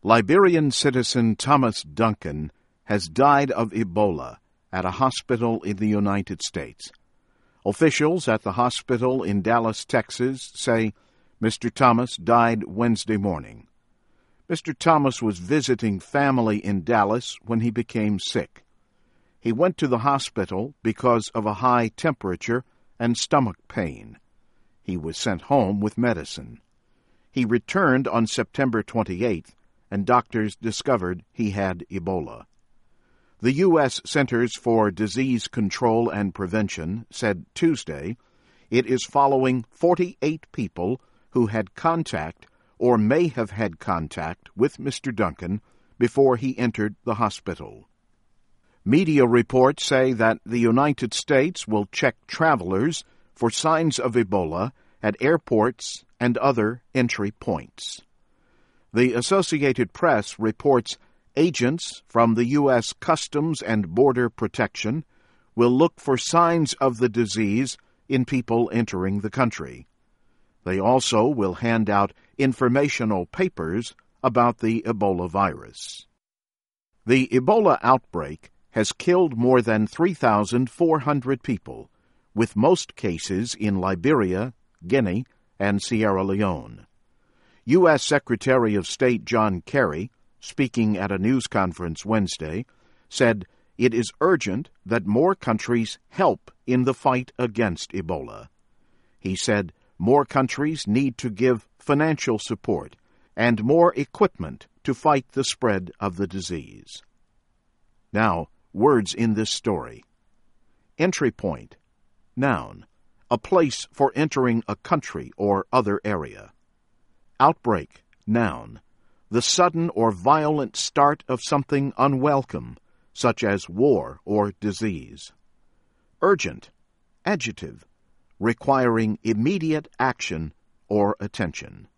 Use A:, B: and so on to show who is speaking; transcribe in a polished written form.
A: Liberian citizen Thomas Duncan has died of Ebola at a hospital in the United States. Officials at the hospital in Dallas, Texas, say Mr. Thomas died Wednesday morning. Mr. Thomas was visiting family in Dallas when he became sick. He went to the hospital because of a high temperature and stomach pain. He was sent home with medicine. He returned on September 28th, and doctors discovered he had Ebola. The U.S. Centers for Disease Control and Prevention said Tuesday it is following 48 people who had contact or may have had contact with Mr. Duncan before he entered the hospital. Media reports say that the United States will check travelers for signs of Ebola at airports and other entry points. The Associated Press reports agents from the U.S. Customs and Border Protection will look for signs of the disease in people entering the country. They also will hand out informational papers about the Ebola virus. The Ebola outbreak has killed more than 3,400 people, with most cases in Liberia, Guinea, and Sierra Leone. U.S. Secretary of State John Kerry, speaking at a news conference Wednesday, said it is urgent that more countries help in the fight against Ebola. He said more countries need to give financial support and more equipment to fight the spread of the disease. Now, words in this story. Entry point. Noun. A place for entering a country or other area. Outbreak. Noun. The sudden or violent start of something unwelcome, such as war or disease. Urgent. Adjective. Requiring immediate action or attention.